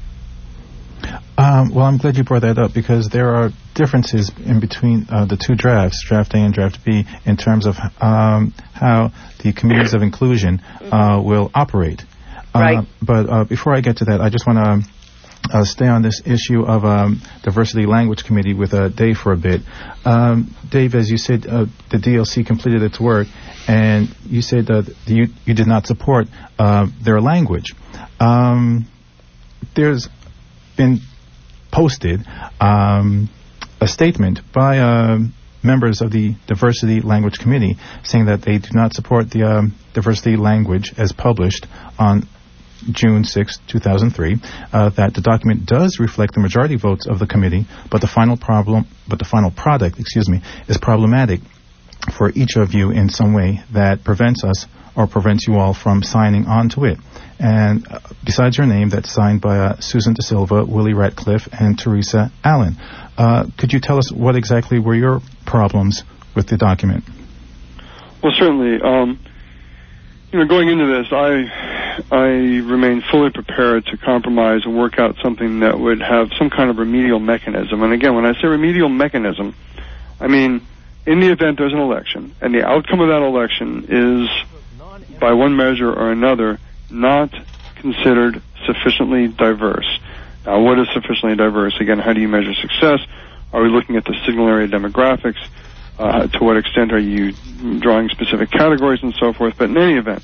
Um, well, I'm glad you brought that up, because there are differences in between uh, the two drafts, Draft A and Draft B, in terms of um, how the committees of inclusion uh, will operate. Uh, right. But uh, before I get to that, I just want to Uh, stay on this issue of um, Diversity Language Committee with uh, Dave for a bit. Um, Dave, as you said, uh, the D L C completed its work, and you said that you, you did not support uh, their language. Um, there's been posted um, a statement by uh, members of the Diversity Language Committee saying that they do not support the um, diversity language as published on June sixth, two thousand three, uh, that the document does reflect the majority votes of the committee, but the final problem, but the final product, excuse me, is problematic for each of you in some way that prevents us or prevents you all from signing on to it. And uh, besides your name, that's signed by uh, Susan De Silva, Willie Ratcliffe, and Teresa Allen. Uh, could you tell us what exactly were your problems with the document? Well, certainly. Um, you know, going into this, I I remain fully prepared to compromise and work out something that would have some kind of remedial mechanism. And again, when I say remedial mechanism, I mean, in the event there's an election, and the outcome of that election is, by one measure or another, not considered sufficiently diverse. Now, what is sufficiently diverse? Again, how do you measure success? Are we looking at the signal area demographics? Uh, to what extent are you drawing specific categories and so forth? But in any event,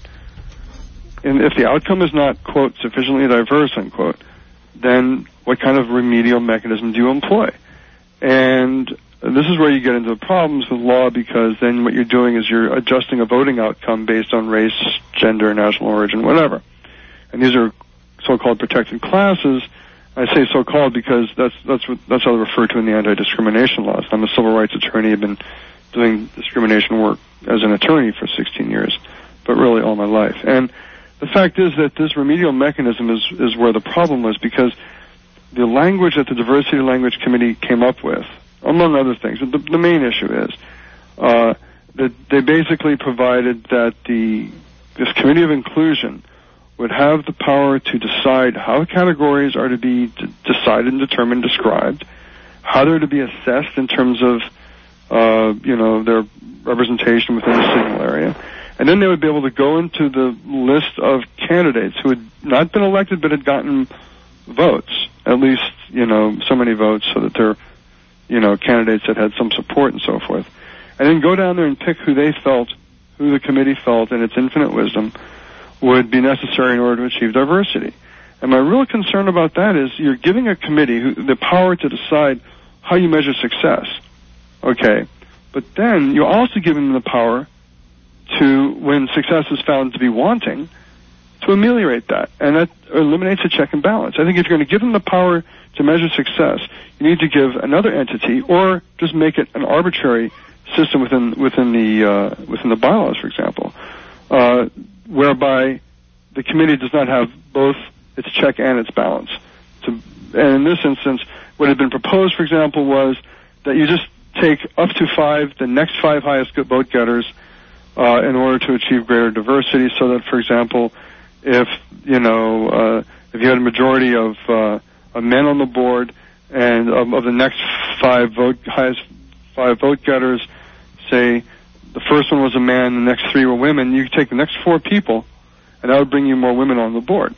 and if the outcome is not, quote, sufficiently diverse, unquote, then what kind of remedial mechanism do you employ? And this is where you get into the problems with law, because then what you're doing is you're adjusting a voting outcome based on race, gender, national origin, whatever. And these are so-called protected classes. I say so-called because that's that's what that's how they're referred to in the anti-discrimination laws. I'm a civil rights attorney. I've been doing discrimination work as an attorney for sixteen years, but really all my life. And the fact is that this remedial mechanism is is where the problem was, because the language that the Diversity Language Committee came up with, among other things, the, the main issue is uh, that they basically provided that the this Committee of Inclusion would have the power to decide how categories are to be d- decided and determined, described, how they're to be assessed in terms of, uh, you know, their representation within the signal area. And then they would be able to go into the list of candidates who had not been elected but had gotten votes, at least, you know, so many votes so that they're, you know, candidates that had some support and so forth. And then go down there and pick who they felt, who the committee felt in its infinite wisdom would be necessary in order to achieve diversity. And my real concern about that is you're giving a committee who, the power to decide how you measure success. Okay. But then you're also giving them the power to, when success is found to be wanting, to ameliorate that. And that eliminates a check and balance. I think if you're going to give them the power to measure success, you need to give another entity, or just make it an arbitrary system within within the uh, within the bylaws, for example, uh, whereby the committee does not have both its check and its balance. To, and in this instance, what had been proposed, for example, was that you just take up to five, the next five highest vote getters, uh, in order to achieve greater diversity, so that, for example, if, you know, uh, if you had a majority of, uh, of men on the board, and of, of the next five vote, highest five vote getters, say the first one was a man, the next three were women, you take the next four people, and that would bring you more women on the board.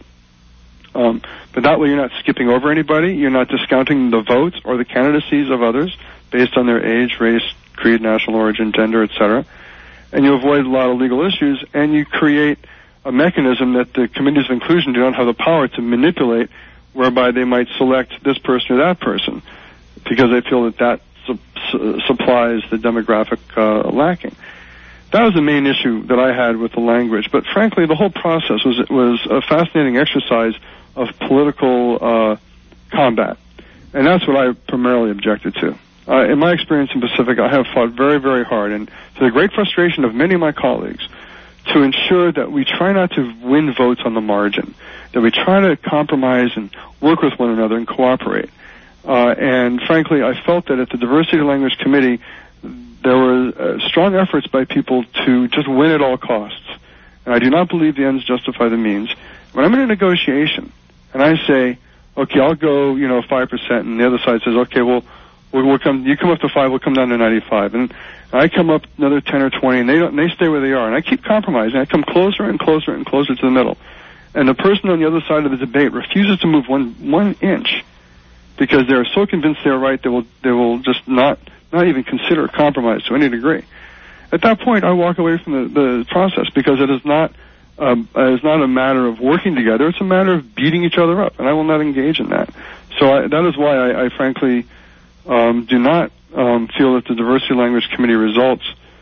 Um, but that way you're not skipping over anybody, you're not discounting the votes or the candidacies of others based on their age, race, creed, national origin, gender, et cetera. And you avoid a lot of legal issues, and you create a mechanism that the committees of inclusion do not have the power to manipulate, whereby they might select this person or that person because they feel that that su- su- supplies the demographic uh, lacking. That was the main issue that I had with the language. But frankly, the whole process was was a fascinating exercise of political uh, combat, and that's what I primarily objected to. Uh, in my experience in Pacific, I have fought very, very hard, and to the great frustration of many of my colleagues, to ensure that we try not to win votes on the margin, that we try to compromise and work with one another and cooperate. Uh, and frankly, I felt that at the Diversity Language Committee, there were uh, strong efforts by people to just win at all costs. And I do not believe the ends justify the means. When I'm in a negotiation, and I say, okay, I'll go, you know, five percent, and the other side says, okay, well, we'll, we'll come, you come up to five, we'll come down to ninety-five. And I come up another ten or twenty, and they don't, and they stay where they are. And I keep compromising. I come closer and closer and closer to the middle. And the person on the other side of the debate refuses to move one one inch because they're so convinced they're right, they will they will just not not even consider compromise to any degree. At that point, I walk away from the, the process because it is not um, it is not a matter of working together. It's a matter of beating each other up, and I will not engage in that. So I, that is why I, I frankly um, do not um, feel that the Diversity Language Committee results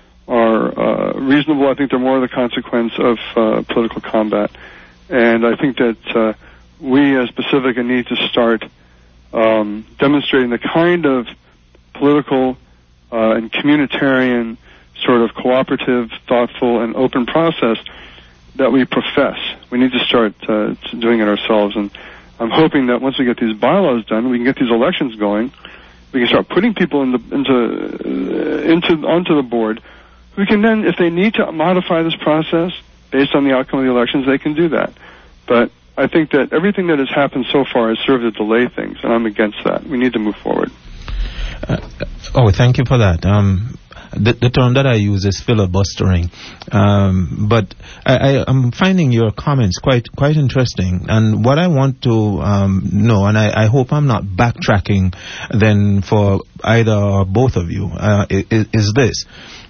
are uh, reasonable. I think they're more the consequence of uh, political combat. And I think that uh, we as Pacifica need to start um, demonstrating the kind of political uh, and communitarian sort of cooperative, thoughtful, and open process that we profess. We need to start uh, doing it ourselves. And I'm hoping that once we get these bylaws done, we can get these elections going, we can start putting people in the, into, uh, into onto the board who can then, if they need to modify this process based on the outcome of the elections, they can do that. But I think that everything that has happened so far has served to delay things, and I'm against that. We need to move forward. Uh, oh, thank you for that. Um, the, the term that I use is filibustering, um, but I, I, I'm finding your comments quite quite interesting. And what I want to um, know, and I, I hope I'm not backtracking then for either or both of you, uh, is, is this.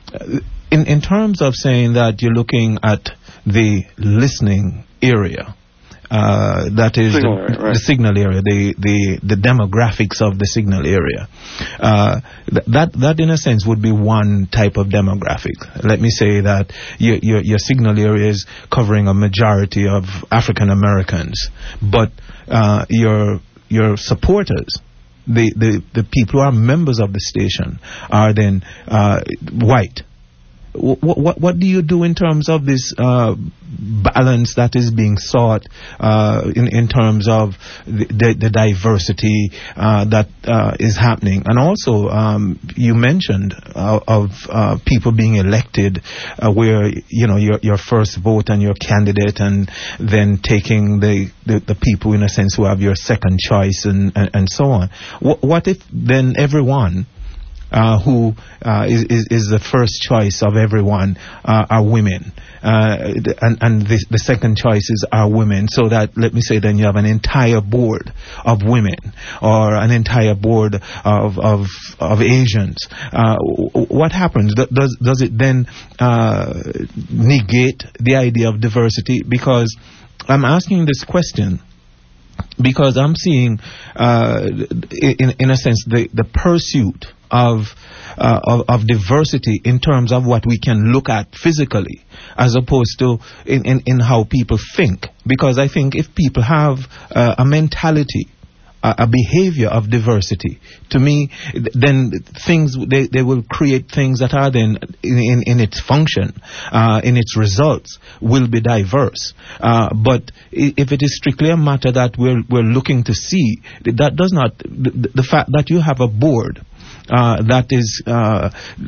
In, in terms of saying that you're looking at the listening area, Uh, that is signal the, area, right. the signal area, the, the, the demographics of the signal area. Uh, th- that, that in a sense would be one type of demographic. Let me say that your, your, your signal area is covering a majority of African Americans, but, uh, your, your supporters, the, the, the people who are members of the station are then, uh, white. What, what, what do you do in terms of this uh, balance that is being sought uh, in, in terms of the, the, the diversity uh, that uh, is happening? And also, um, you mentioned uh, of uh, people being elected uh, where, you know, your, your first vote and your candidate, and then taking the, the, the people, in a sense, who have your second choice and, and, and so on. What, what if then everyone Uh, who uh, is, is, is the first choice of everyone uh, are women, uh, and, and the, the second choices are women, so that, let me say, then you have an entire board of women or an entire board of of, of Asians. Uh, what happens? Does, does it then uh, negate the idea of diversity? Because I'm asking this question because I'm seeing, uh, in, in a sense, the, the pursuit of, uh, of of diversity in terms of what we can look at physically, as opposed to in, in, in how people think. Because I think if people have uh, a mentality, a, a behavior of diversity, to me, then things, they, they will create things that are then, in, in, in its function, uh, in its results, will be diverse. Uh, but if it is strictly a matter that we're, we're looking to see, that does not, the, the fact that you have a board Uh, that is uh,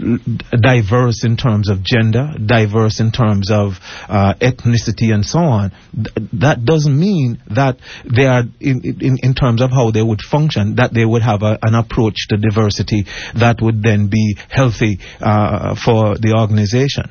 diverse in terms of gender, diverse in terms of uh, ethnicity, and so on. Th- that doesn't mean that they are, in, in, in terms of how they would function, that they would have a, an approach to diversity that would then be healthy uh, for the organization.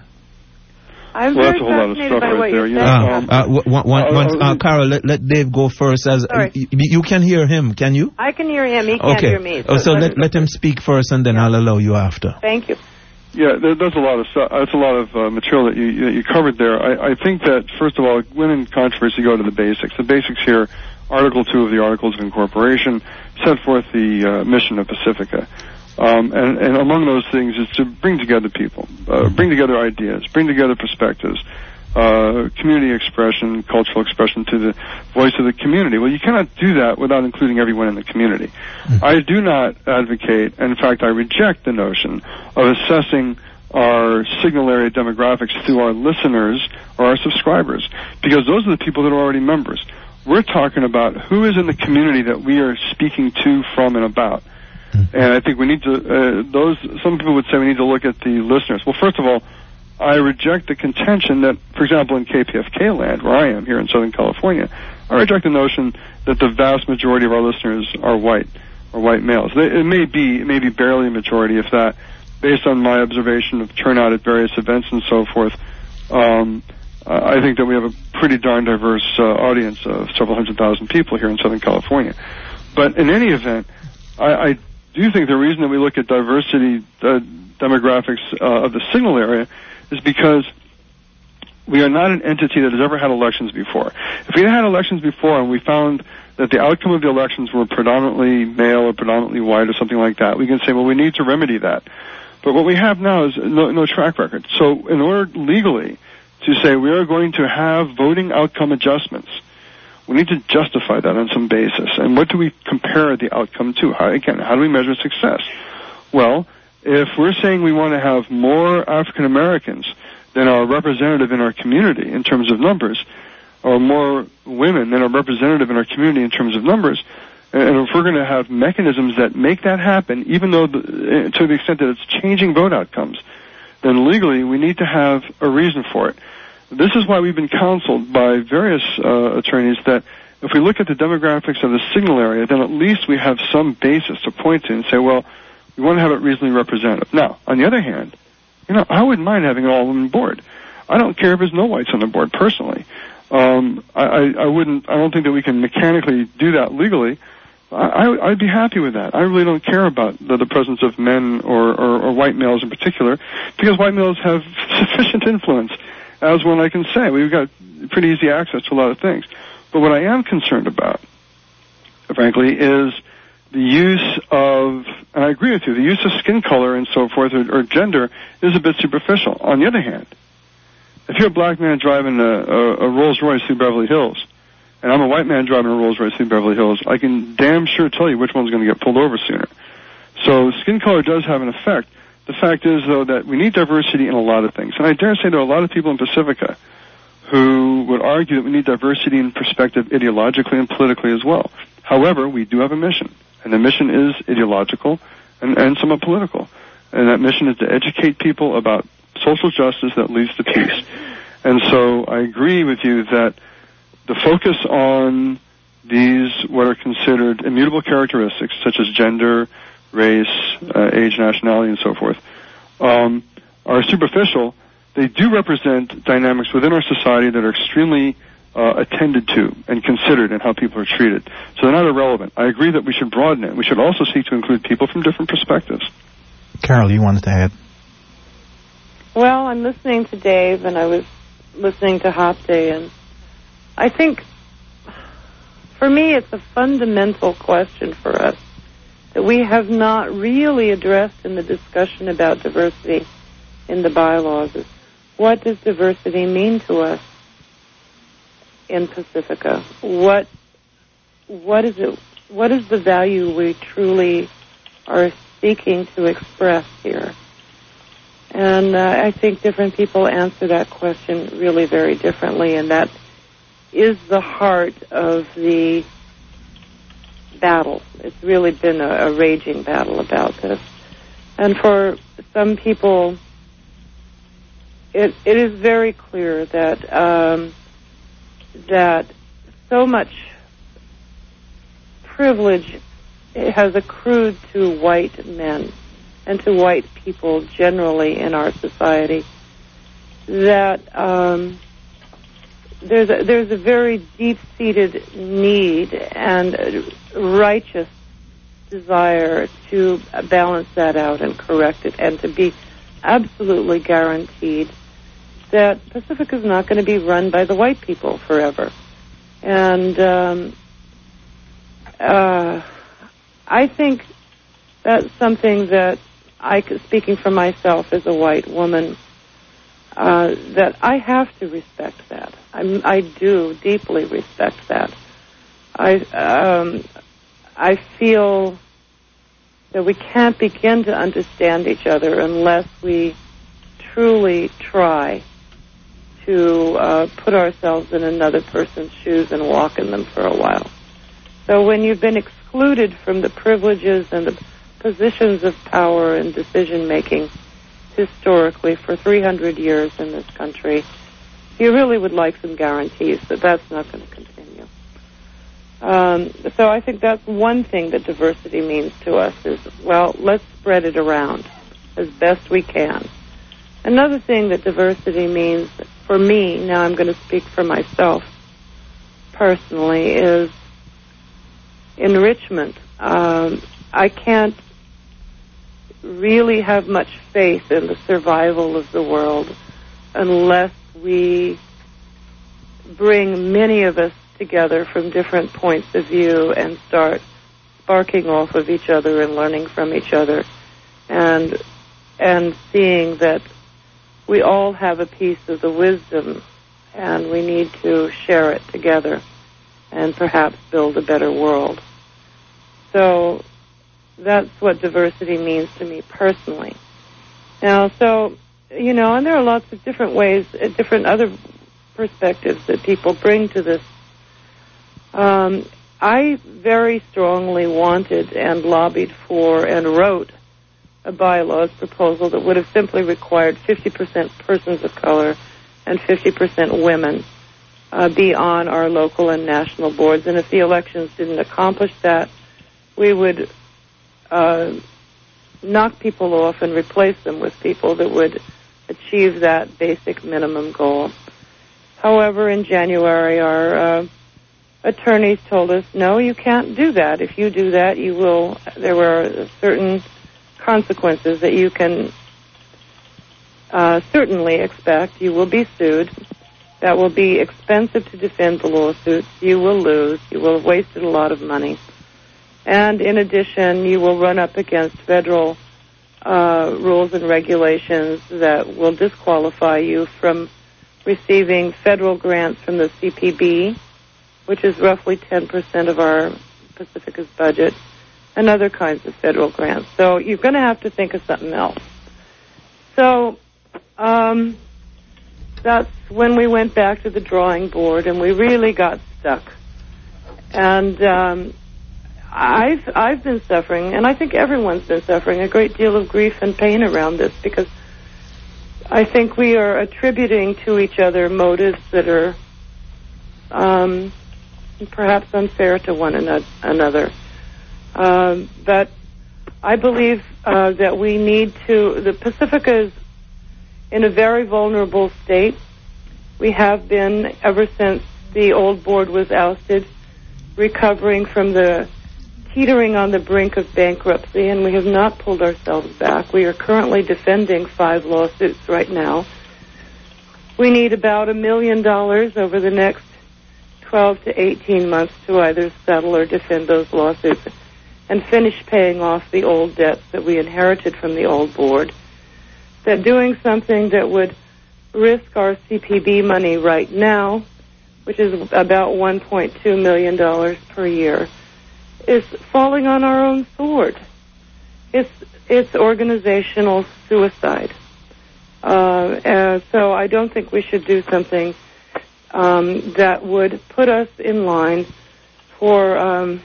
I'm well, very that's a whole lot of fascinated stuff by right what there. you're You saying. know, Uh, uh, w- w- one, uh, one, uh, uh, Carol, let, let Dave go first. As uh, y- you can hear him, can you? I can hear him. He can't Okay. hear me. So, oh, so let, let him speak first, and then I'll allow you after. Thank you. Yeah, there, there's a lot of stuff. That's a lot of uh, material that you that you covered there. I, I think that, first of all, when in controversy, go to the basics. The basics here, Article two of the Articles of Incorporation set forth the uh, mission of Pacifica. Um, and, and among those things is to bring together people, uh, bring together ideas, bring together perspectives, uh, community expression, cultural expression to the voice of the community. Well, you cannot do that without including everyone in the community. Mm-hmm. I do not advocate, and in fact, I reject the notion of assessing our signal area demographics through our listeners or our subscribers, because those are the people that are already members. We're talking about who is in the community that we are speaking to, from, and about. And I think we need to, uh, those, some people would say we need to look at the listeners. Well, first of all, I reject the contention that, for example, in K P F K land, where I am here in Southern California, I reject the notion that the vast majority of our listeners are white, or white males. They, it may be, it may be barely a majority, if that, based on my observation of turnout at various events and so forth. Um, I think that we have a pretty darn diverse uh, audience of several hundred thousand people here in Southern California. But in any event, I, I do think the reason that we look at diversity uh, demographics uh, of the signal area is because we are not an entity that has ever had elections before. If we had had elections before and we found that the outcome of the elections were predominantly male or predominantly white or something like that, we can say, well, we need to remedy that. But what we have now is no, no track record. So in order legally to say we are going to have voting outcome adjustments, we need to justify that on some basis. And what do we compare the outcome to? How, again, how do we measure success? Well, if we're saying we want to have more African Americans than are representative in our community in terms of numbers, or more women than are representative in our community in terms of numbers, and if we're going to have mechanisms that make that happen, even though the, to the extent that it's changing vote outcomes, then legally we need to have a reason for it. This is why we've been counseled by various uh, attorneys that if we look at the demographics of the signal area, then at least we have some basis to point to and say, well, You want to have it reasonably representative. Now, on the other hand, you know, I wouldn't mind having an all-women board. I don't care if there's no whites on the board, personally. Um, I, I, I wouldn't, I don't think that we can mechanically do that legally. I, I, I'd be happy with that. I really don't care about the, the presence of men or, or, or white males in particular, because white males have sufficient influence, as one I can say. We've got pretty easy access to a lot of things. But what I am concerned about, frankly, is the use of, and I agree with you, the use of skin color and so forth, or, or gender, is a bit superficial. On the other hand, if you're a black man driving a, a, a Rolls-Royce through Beverly Hills, and I'm a white man driving a Rolls-Royce through Beverly Hills, I can damn sure tell you which one's going to get pulled over sooner. So skin color does have an effect. The fact is, though, that we need diversity in a lot of things. And I dare say there are a lot of people in Pacifica who would argue that we need diversity in perspective ideologically and politically as well. However, we do have a mission, and the mission is ideological and, and somewhat political. And that mission is to educate people about social justice that leads to peace. And so I agree with you that the focus on these, what are considered immutable characteristics, such as gender, race, uh, age, nationality, and so forth, um, are superficial. They do represent dynamics within our society that are extremely uh, attended to and considered in how people are treated. So they're not irrelevant. I agree that we should broaden it. We should also seek to include people from different perspectives. Carol, you wanted to add? Well, I'm listening to Dave, and I was listening to Hop Day, and I think, for me, it's a fundamental question for us that we have not really addressed in the discussion about diversity in the bylaws. Is what does diversity mean to us in Pacifica? What what is it? What is the value we truly are seeking to express here? And uh, I think different people answer that question really very differently, and that is the heart of the battle. It's really been a, a raging battle about this. And for some people, it, it is very clear that um, that so much privilege has accrued to white men and to white people generally in our society, that um, there's a, there's a very deep-seated need and righteous desire to balance that out and correct it, and to be absolutely guaranteed that Pacifica is not going to be run by the white people forever. And um, uh, I think that's something that I, speaking for myself as a white woman, uh, that I have to respect that. I'm, I do deeply respect that. I um, I feel that we can't begin to understand each other unless we truly try to uh, put ourselves in another person's shoes and walk in them for a while. So when you've been excluded from the privileges and the positions of power and decision-making historically for three hundred years in this country, you really would like some guarantees that that's not going to continue. Um, so I think that's one thing that diversity means to us is, well, let's spread it around as best we can. Another thing that diversity means for me, now I'm going to speak for myself personally, is enrichment. Um, I can't really have much faith in the survival of the world unless we bring many of us together from different points of view and start sparking off of each other and learning from each other, and and seeing that we all have a piece of the wisdom and we need to share it together and perhaps build a better world. So that's what diversity means to me personally. Now, so, you know, and there are lots of different ways, uh, different other perspectives that people bring to this. Um, I very strongly wanted and lobbied for and wrote a bylaws proposal that would have simply required fifty percent persons of color and fifty percent women uh, be on our local and national boards. And if the elections didn't accomplish that, we would uh, knock people off and replace them with people that would achieve that basic minimum goal. However, in January, our uh, attorneys told us, no, you can't do that. If you do that, you will, there were certain consequences that you can uh, certainly expect. You will be sued. That will be expensive to defend the lawsuits. You will lose. You will have wasted a lot of money. And in addition, you will run up against federal uh, rules and regulations that will disqualify you from receiving federal grants from the C P B, which is roughly ten percent of our Pacifica's budget, and other kinds of federal grants. So you're going to have to think of something else. So um, that's when we went back to the drawing board, and we really got stuck. And um, I've I've been suffering, and I think everyone's been suffering, a great deal of grief and pain around this, because I think we are attributing to each other motives that are um, perhaps unfair to one another. Um, but I believe uh, that we need to, the Pacifica is in a very vulnerable state. We have been, ever since the old board was ousted, recovering from the teetering on the brink of bankruptcy, and we have not pulled ourselves back. We are currently defending five lawsuits right now. We need about a million dollars over the next twelve to eighteen months to either settle or defend those lawsuits and finish paying off the old debts that we inherited from the old board. That doing something that would risk our C P B money right now, which is about one point two million dollars per year, is falling on our own sword. It's it's organizational suicide. Uh, and so I don't think we should do something um, that would put us in line for um,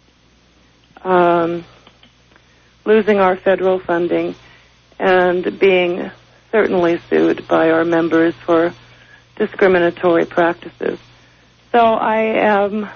um, losing our federal funding and being certainly sued by our members for discriminatory practices. So I am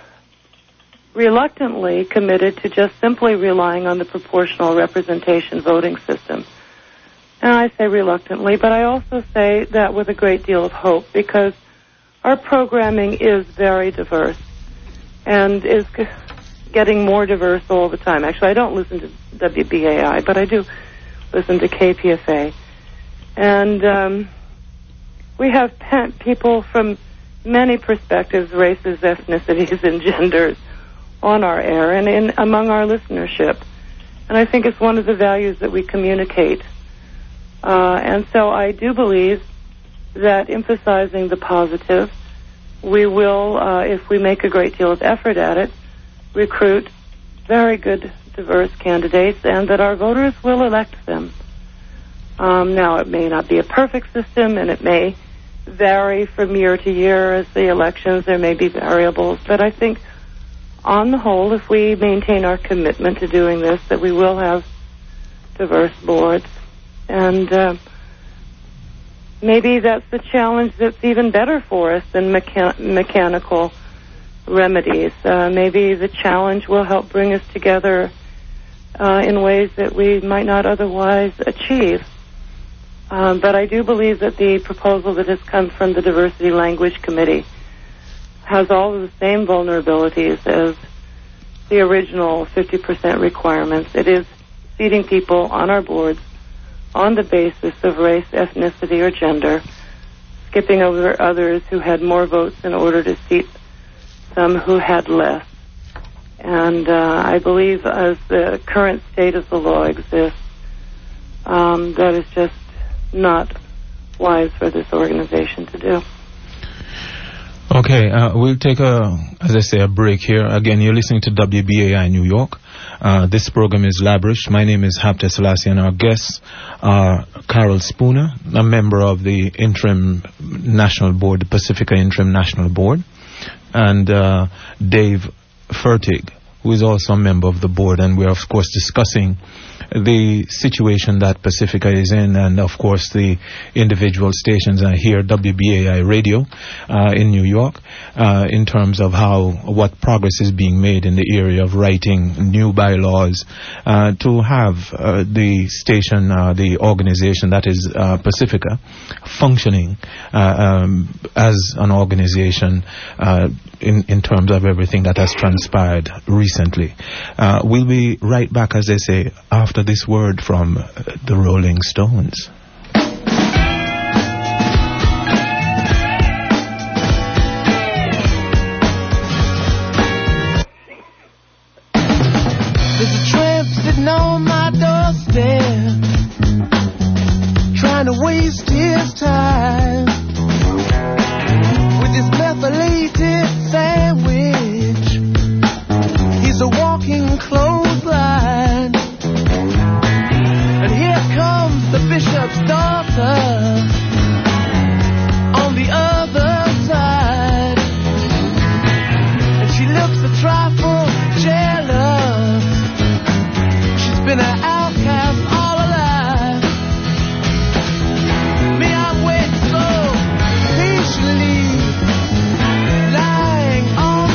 reluctantly committed to just simply relying on the proportional representation voting system. And I say reluctantly, but I also say that with a great deal of hope, because our programming is very diverse and is g- getting more diverse all the time. Actually, I don't listen to W B A I, but I do listen to K P F A. And um, we have pe- people from many perspectives, races, ethnicities, and genders on our air and in among our listenership. And I think it's one of the values that we communicate. Uh, and so I do believe that emphasizing the positive, we will, uh, if we make a great deal of effort at it, recruit very good, diverse candidates, and that our voters will elect them. Um, now, it may not be a perfect system, and it may vary from year to year as the elections. There may be variables, but I think on the whole, if we maintain our commitment to doing this, that we will have diverse boards. And uh, maybe that's the challenge that's even better for us than mecha- mechanical remedies. Uh, maybe the challenge will help bring us together uh, in ways that we might not otherwise achieve. Um, but I do believe that the proposal that has come from the Diversity Language Committee has all of the same vulnerabilities as the original fifty percent requirements. It is seating people on our boards on the basis of race, ethnicity, or gender, skipping over others who had more votes in order to seat some who had less. And uh, I believe as the current state of the law exists, um, that is just not wise for this organization to do. Okay, uh, we'll take a, as I say, a break here. Again, you're listening to W B A I New York. Uh, this program is Labrish. My name is Hapta Selassie, and our guests are Carol Spooner, a member of the Interim National Board, the Pacifica Interim National Board, and uh, Dave Fertig, who is also a member of the board. And we're, of course, discussing the situation that Pacifica is in, and of course the individual stations uh, here, W B A I Radio uh, in New York, uh, in terms of how what progress is being made in the area of writing new bylaws uh, to have uh, the station, uh, the organization that is uh, Pacifica, functioning uh, um, as an organization uh, in, in terms of everything that has transpired recently. Uh, we'll be right back, as they say, after this word from uh, the Rolling Stones. There's a tramp sitting on my doorstep, trying to waste his time with his methylated sandwich. He's a walking clothesline. And here comes the bishop's daughter on the other side. And she looks a trifle jealous. She's been an outcast all her life. Me, I wait so patiently, lying on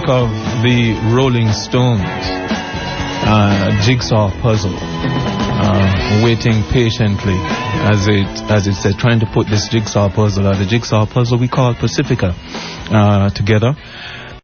think of the Rolling Stones uh, jigsaw puzzle, uh, waiting patiently as it as it said, trying to put this jigsaw puzzle, or the jigsaw puzzle we call Pacifica, uh, together.